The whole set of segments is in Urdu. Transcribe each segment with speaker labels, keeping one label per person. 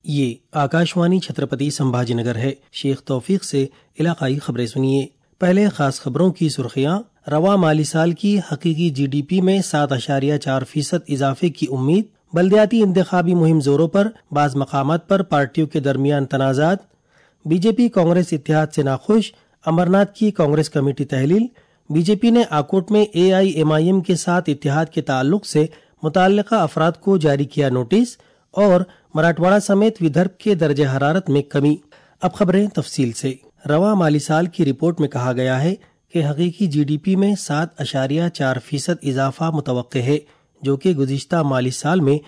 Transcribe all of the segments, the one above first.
Speaker 1: یہ آکاشوانی چھترپتی سمبھاجی نگر ہے۔ شیخ توفیق سے علاقائی خبریں سنیے۔ پہلے خاص خبروں کی سرخیاں۔ رواں مالی سال کی حقیقی جی ڈی پی میں 7.4% اضافے کی امید۔ بلدیاتی انتخابی مہم زوروں پر، بعض مقامات پر پارٹیوں کے درمیان تنازعات۔ بی جے پی کانگریس اتحاد سے ناخوش، امرناتھ کی کانگریس کمیٹی تحلیل۔ بی جے پی نے آکوٹ میں AIMIM کے ساتھ اتحاد کے تعلق سے متعلقہ افراد کو جاری کیا نوٹس، اور مراٹھواڑہ سمیت ودربھ کے درجہ حرارت میں کمی۔ اب خبریں تفصیل سے۔ رواں مالی سال کی رپورٹ میں کہا گیا ہے کہ حقیقی جی ڈی پی میں 7.4% اضافہ متوقع ہے، جو کہ گزشتہ مالی سال میں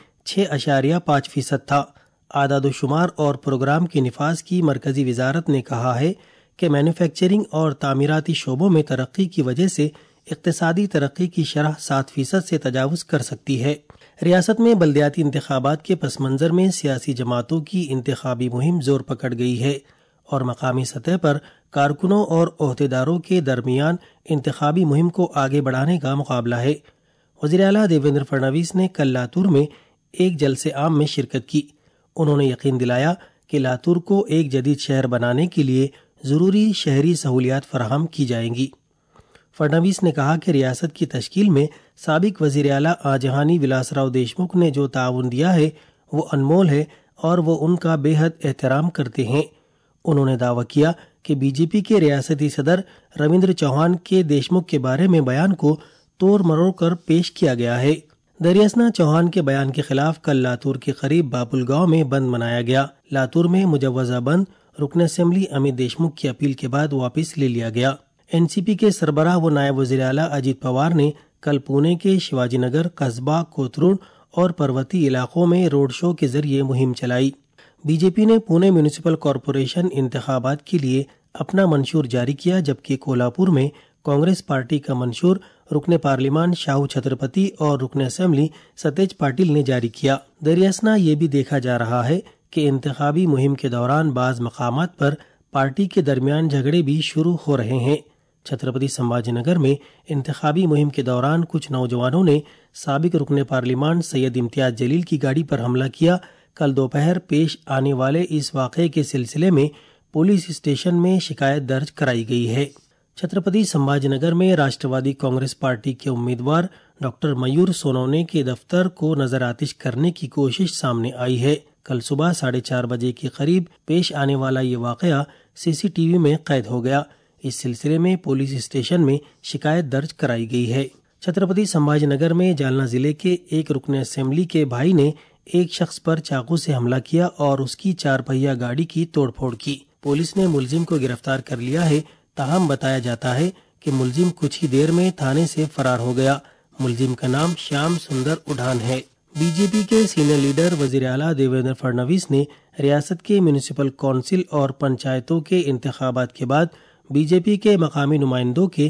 Speaker 1: 6.5% تھا۔ اعداد و شمار اور پروگرام کے نفاذ کی مرکزی وزارت نے کہا ہے کہ مینوفیکچرنگ اور تعمیراتی شعبوں میں ترقی کی وجہ سے اقتصادی ترقی کی شرح 7% سے تجاوز کر سکتی ہے۔ ریاست میں بلدیاتی انتخابات کے پس منظر میں سیاسی جماعتوں کی انتخابی مہم زور پکڑ گئی ہے، اور مقامی سطح پر کارکنوں اور عہدیداروں کے درمیان انتخابی مہم کو آگے بڑھانے کا مقابلہ ہے۔ وزیراعلیٰ دیویندر فڈنویس نے کل لاتور میں ایک جلسے عام میں شرکت کی۔ انہوں نے یقین دلایا کہ لاتور کو ایک جدید شہر بنانے کے لیے ضروری شہری سہولیات فراہم کی جائیں گی۔ فڈنویس نے کہا کہ ریاست کی تشکیل میں سابق وزیر اعلیٰ آجہانی ولاس راؤ دیشمکھ نے جو تعاون دیا ہے وہ انمول ہے، اور وہ ان کا بے حد احترام کرتے ہیں۔ انہوں نے دعویٰ کیا کہ بی جے پی کے ریاستی صدر رویندر چوہان کے دیشمکھ کے بارے میں بیان کو توڑ مروڑ کر پیش کیا گیا ہے۔ دریاسنا چوہان کے بیان کے خلاف کل لاتور کے قریب باپل گاؤں میں بند منایا گیا۔ لاتور میں مجوزہ بند رکن اسمبلی امت دیشمکھ کی اپیل کے بعد واپس لے لیا گیا۔ این سی پی کے سربراہ و نائب وزیر اعلیٰ اجیت پوار نے کل پونے کے شیواجی نگر، قصبہ، کوتھرود اور پروتی علاقوں میں روڈ شو کے ذریعے مہم چلائی۔ بی جے پی نے پونے میونسپل کارپوریشن انتخابات کے لیے اپنا منشور جاری کیا، جبکہ کولہاپور میں کانگریس پارٹی کا منشور رکن پارلیمان شاہو چھترپتی اور رکن اسمبلی ستیج پاٹل نے جاری کیا۔ دریاسنا یہ بھی دیکھا جا رہا ہے کہ انتخابی مہم کے دوران بعض مقامات پر پارٹی کے درمیان جھگڑے بھی شروع ہو رہے ہیں۔ چھترپتی سمبھاجی نگر میں انتخابی مہم کے دوران کچھ نوجوانوں نے سابق رکن پارلیمان سید امتیاز جلیل کی گاڑی پر حملہ کیا۔ کل دوپہر پیش آنے والے اس واقعے کے سلسلے میں پولیس اسٹیشن میں شکایت درج کرائی گئی ہے۔ چھترپتی سمبھاجی نگر میں راشٹروادی کانگریس پارٹی کے امیدوار ڈاکٹر میور سونونے کے دفتر کو نظر آتش کرنے کی کوشش سامنے آئی ہے۔ کل صبح 4:30 بجے کے قریب پیش آنے والا یہ واقعہ CCTV میں قید ہو گیا۔ اس سلسلے میں پولیس اسٹیشن میں شکایت درج کرائی گئی ہے۔ چھترپتی سمبھاجی نگر میں جالنا ضلع کے ایک رکن اسمبلی کے بھائی نے ایک شخص پر چاقو سے حملہ کیا اور اس کی 4 پہیہ گاڑی کی توڑ پھوڑ کی۔ پولیس نے ملزم کو گرفتار کر لیا ہے، تاہم بتایا جاتا ہے کہ ملزم کچھ ہی دیر میں تھانے سے فرار ہو گیا۔ ملزم کا نام شیام سندر اڈھان ہے۔ بی جے پی کے سینئر لیڈر وزیر اعلیٰ دیویندر فڈنویس نے ریاست کے میونسپل کونسل اور پنچایتوں کے انتخابات کے بعد بی جے پی کے مقامی نمائندوں کے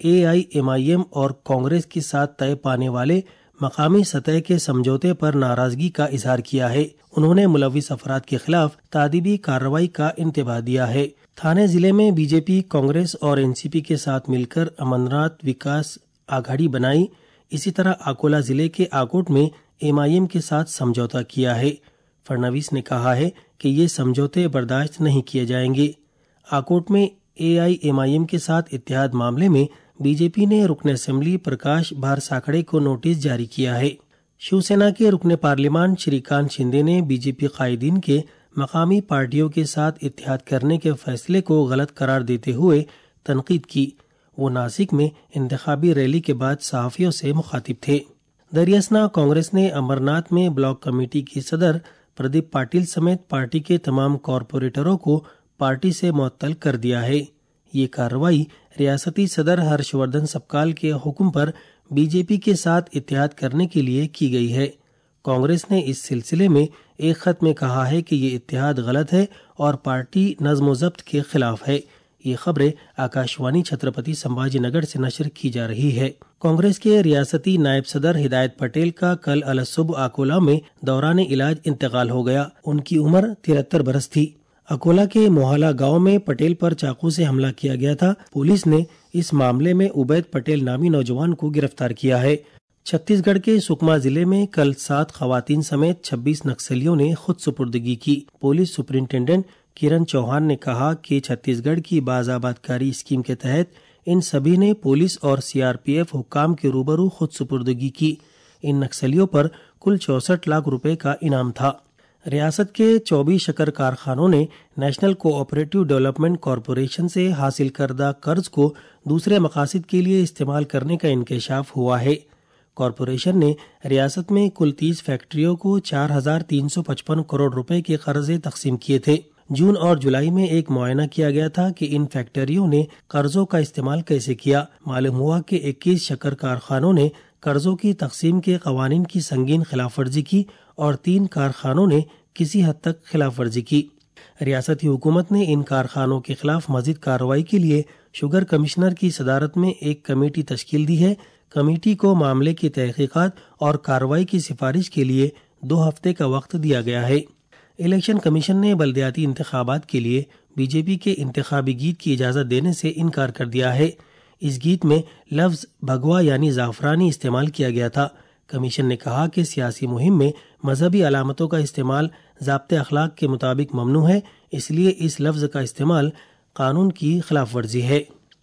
Speaker 1: AIMIM اور کانگریس کے ساتھ طے پانے والے مقامی سطح کے سمجھوتے پر ناراضگی کا اظہار کیا ہے۔ انہوں نے ملوث افراد کے خلاف تادیبی کارروائی کا انتباہ دیا ہے۔ تھانے ضلع میں بی جے پی، کانگریس اور NCP کے ساتھ مل کر امرناتھ وکاس آگھاڑی بنائی۔ اسی طرح اکولا ضلع کے آکوٹ میں MIM کے ساتھ سمجھوتا کیا ہے۔ فڈنویس نے کہا ہے کہ یہ سمجھوتے برداشت نہیں کیے جائیں گے۔ آکوٹ میں AIMIM کے ساتھ اتحاد معاملے میں بی جے پی نے رکن اسمبلی پرکاش بھار ساکھڑے کو نوٹس جاری کیا ہے۔ شیو سینا کے رکن پارلیمان شری کانت شندے نے بی جے پی قائدین کے مقامی پارٹیوں کے ساتھ اتحاد کرنے کے فیصلے کو غلط قرار دیتے ہوئے تنقید کی۔ وہ ناسک میں انتخابی ریلی کے بعد صحافیوں سے مخاطب تھے۔ دریاسنا کانگریس نے امرناتھ میں بلاک کمیٹی کے صدر پردیپ پاٹل سمیت پارٹی کے تمام کارپوریٹروں کو پارٹی سے معطل کر دیا ہے۔ یہ کارروائی ریاستی صدر ہرش وردھن سبکال کے حکم پر بی جے پی کے ساتھ اتحاد کرنے کے لیے کی گئی ہے۔ کانگریس نے اس سلسلے میں ایک خط میں کہا ہے کہ یہ اتحاد غلط ہے اور پارٹی نظم و ضبط کے خلاف ہے۔ یہ خبریں آکاشوانی چھترپتی سمبھاجی نگر سے نشر کی جا رہی ہے۔ کانگریس کے ریاستی نائب صدر ہدایت پٹیل کا کل الصبح اکولا میں دوران علاج انتقال ہو گیا۔ ان کی عمر 73 برس تھی۔ اکولا کے موہالا گاؤں میں پٹیل پر چاقو سے حملہ کیا گیا تھا۔ پولیس نے اس معاملے میں عبید پٹیل نامی نوجوان کو گرفتار کیا ہے۔ چھتیس گڑھ کے سکما ضلع میں کل 7 خواتین سمیت 26 نکسلیوں نے خود سپردگی کی۔ پولیس سپرنٹینڈنٹ کرن چوہان نے کہا کہ چھتیس گڑھ کی باز آباد کاری اسکیم کے تحت ان سبھی نے پولیس اور CRPF حکام کے روبرو خود سپردگی کی۔ ان نکسلیوں پر کل 64 لاکھ روپے کا انعام تھا۔ ریاست کے 24 شکر کارخانوں نے نیشنل کوآپریٹو ڈیولپمنٹ کارپوریشن سے حاصل کردہ قرض کو دوسرے مقاصد کے لیے استعمال کرنے کا انکشاف ہوا ہے۔ کارپوریشن نے ریاست میں کل 30 فیکٹریوں کو 4,355 کروڑ روپے کے قرضے تقسیم کیے تھے۔ جون اور جولائی میں ایک معائنہ کیا گیا تھا کہ ان فیکٹریوں نے قرضوں کا استعمال کیسے کیا۔ معلوم ہوا کہ 21 شکر کارخانوں نے قرضوں کی تقسیم کے قوانین کی سنگین خلاف ورزی کی اور 3 کارخانوں نے کسی حد تک خلاف ورزی کی۔ ریاستی حکومت نے ان کارخانوں کے خلاف مزید کارروائی کے لیے شوگر کمشنر کی صدارت میں ایک کمیٹی تشکیل دی ہے۔ کمیٹی کو معاملے کی تحقیقات اور کارروائی کی سفارش کے لیے 2 ہفتے کا وقت دیا گیا ہے۔ الیکشن کمیشن نے بلدیاتی انتخابات کے لیے BJP کے انتخابی گیت کی اجازت دینے سے انکار کر دیا ہے۔ اس گیت میں لفظ بھگوا یعنی زعفرانی استعمال کیا گیا تھا۔ کمیشن نے کہا کہ سیاسی مہم میں مذہبی علامتوں کا استعمال ضابطۂ اخلاق کے مطابق ممنوع ہے، اس لیے اس لفظ کا استعمال قانون کی خلاف ورزی ہے۔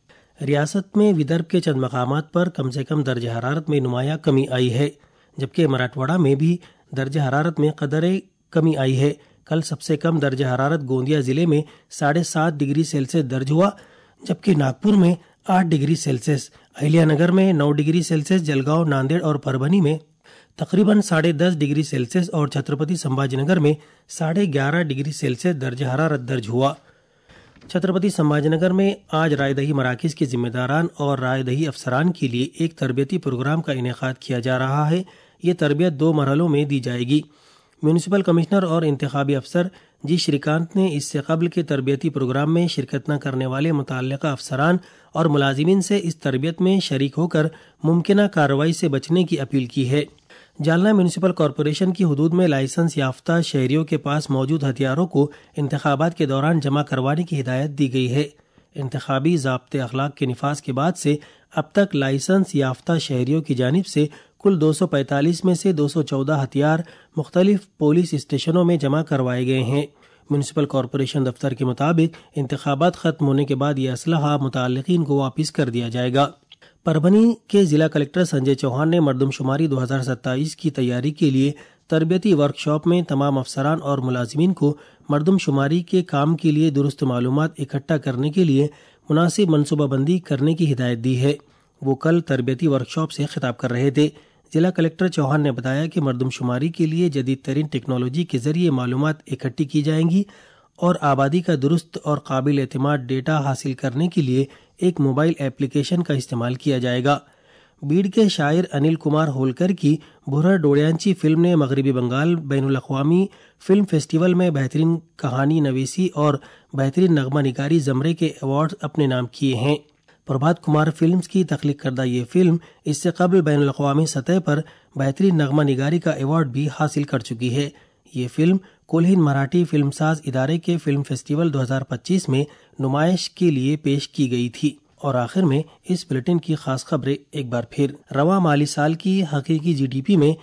Speaker 1: ریاست میں ودرب کے چند مقامات پر کم سے کم درجہ حرارت میں نمایاں کمی آئی ہے، جبکہ مراٹھواڑہ میں بھی درجہ حرارت میں قدرے کمی آئی ہے۔ کل سب سے کم درجہ حرارت گوندیا ضلع میں 7.5 ڈگری سیلسیس درج ہوا، جبکہ ناگپور میں 8 ڈگری سیلسیس، اہلیہ نگر میں 9 ڈگری سیلسیس، جلگاؤں، ناندیڑ اور پربھنی میں تقریباً 10.5 ڈگری سیلسیس اور چھترپتی سمبھاجی نگر میں 11.5 ڈگری سیلسیس درجہ حرارت درج ہوا۔ چھترپتی سمبھاجی نگر میں آج رائے دہی مراکز کے ذمہ داران اور رائے دہی افسران کے لیے ایک تربیتی پروگرام کا انعقاد کیا جا رہا ہے۔ یہ تربیت 2 مرحلوں میں دی جائے گی۔ میونسپل کمشنر اور انتخابی افسر جی شریکانت نے اس سے قبل کے تربیتی پروگرام میں شرکت نہ کرنے والے متعلقہ افسران اور ملازمین سے اس تربیت میں شریک ہو کر ممکنہ کارروائی سے بچنے کی اپیل کی ہے۔ جالنہ میونسپل کارپوریشن کی حدود میں لائسنس یافتہ شہریوں کے پاس موجود ہتھیاروں کو انتخابات کے دوران جمع کروانے کی ہدایت دی گئی ہے۔ انتخابی ضابطۂ اخلاق کے نفاذ کے بعد سے اب تک لائسنس یافتہ شہریوں کی جانب سے کل 245 میں سے 214 ہتھیار مختلف پولیس اسٹیشنوں میں جمع کروائے گئے ہیں۔ میونسپل کارپوریشن دفتر کے مطابق انتخابات ختم ہونے کے بعد یہ اسلحہ متعلقین کو واپس کر دیا جائے گا۔ پربھنی کے ضلع کلکٹر سنجے چوہان نے مردم شماری 2027 کی تیاری کے لیے تربیتی ورکشاپ میں تمام افسران اور ملازمین کو مردم شماری کے کام کے لیے درست معلومات اکٹھا کرنے کے لیے مناسب منصوبہ بندی کرنے کی ہدایت دی ہے۔ وہ کل تربیتی ورکشاپ سے خطاب کر رہے تھے۔ ضلع کلکٹر چوہان نے بتایا کہ مردم شماری کے لیے جدید ترین ٹیکنالوجی کے ذریعے معلومات اکٹھی کی جائیں گی اور آبادی کا درست اور قابل اعتماد ڈیٹا حاصل کرنے کے لیے ایک موبائل ایپلیکیشن کا استعمال کیا جائے گا۔ بیڑ کے شاعر انل کمار ہولکر کی بھورر ڈوڑیانچی فلم نے مغربی بنگال بین الاقوامی فلم فیسٹیول میں بہترین کہانی نویسی اور بہترین نغمہ نگاری زمرے کے ایوارڈ اپنے نام کیے ہیں۔ پربھات کمار فلمز کی تخلیق کردہ یہ فلم اس سے قبل بین الاقوامی سطح پر بہترین نغمہ نگاری کا ایوارڈ بھی حاصل کر چکی ہے۔ یہ فلم کولہین مراٹھی فلم ساز ادارے کے فلم فیسٹیول 2025 میں نمائش کے لیے پیش کی گئی تھی۔ اور آخر میں اس بلیٹن کی خاص خبریں ایک بار پھر۔ رواں مالی سال کی حقیقی GDP میں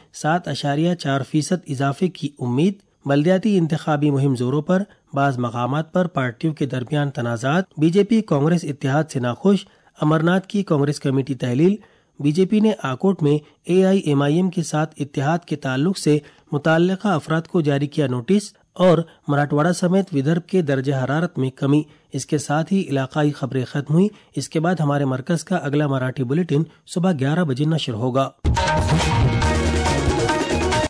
Speaker 1: 7.4% اضافے کی امید۔ بلدیاتی انتخابی مہم زوروں پر، بعض مقامات پر پارٹیوں کے درمیان تنازعات۔ BJP کانگریس اتحاد سے ناخوش، امرناتھ کی کانگریس کمیٹی تحلیل۔ BJP نے آکوٹ میں AIMIM کے ساتھ اتحاد کے تعلق سے متعلقہ افراد کو جاری کیا نوٹس۔ اور مراٹھواڑہ سمیت ودرب کے درجہ حرارت میں کمی۔ اس کے ساتھ ہی علاقائی خبریں ختم ہوئی۔ اس کے بعد ہمارے مرکز کا اگلا مراٹھی بلیٹن صبح 11 بجے نشر ہوگا۔